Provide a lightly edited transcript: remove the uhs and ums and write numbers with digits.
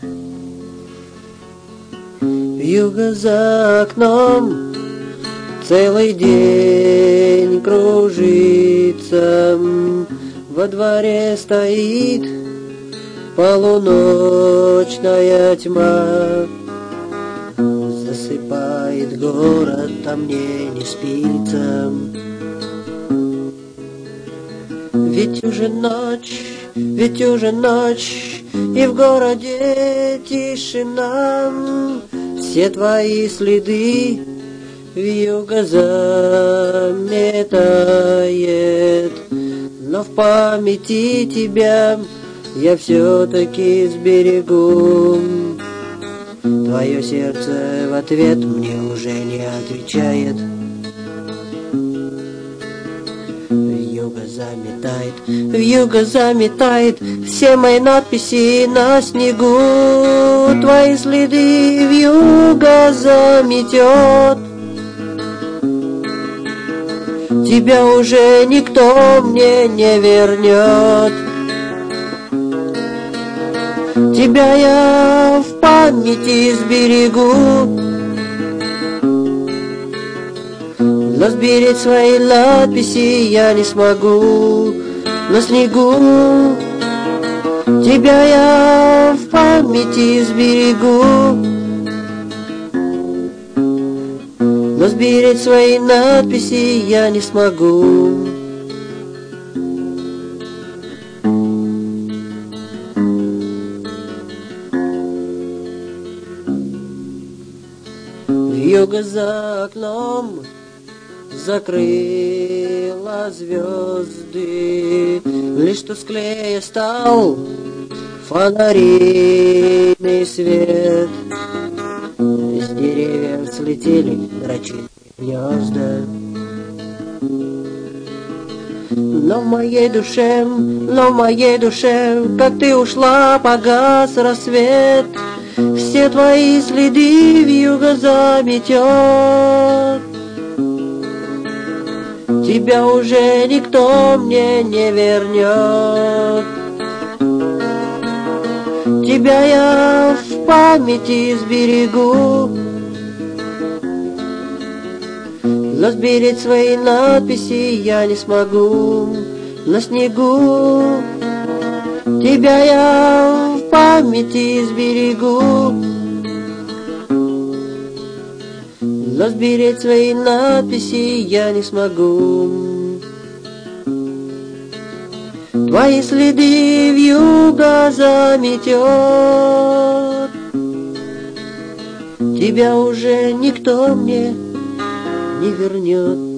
Вьюга за окном целый день кружится, во дворе стоит полуночная тьма. Засыпает город, а мне не спится. Ведь уже ночь, и в городе тишина. Все твои следы вьюга заметает, но в памяти тебя я все-таки сберегу. Твое сердце в ответ мне уже не отвечает. Вьюга заметает все мои надписи на снегу. Твои следы вьюга заметет. Тебя уже никто мне не вернет. Тебя я в памяти сберегу, но сберечь свои надписи я не смогу. На снегу тебя я в памяти сберегу, но сберечь свои надписи я не смогу. Вьюга за окном закрыла звезды, лишь тусклее стал фонарийный свет. Из деревьев слетели дрочильные гнезда. Но в моей душе, как ты ушла, погас рассвет. Все твои следы вьюга заметет. Тебя уже никто мне не вернет. Тебя я в памяти сберегу, но сберечь свои надписи я не смогу. На снегу тебя я в памяти сберегу, но сберечь свои надписи я не смогу. Твои следы вьюга заметет. Тебя уже никто мне не вернет.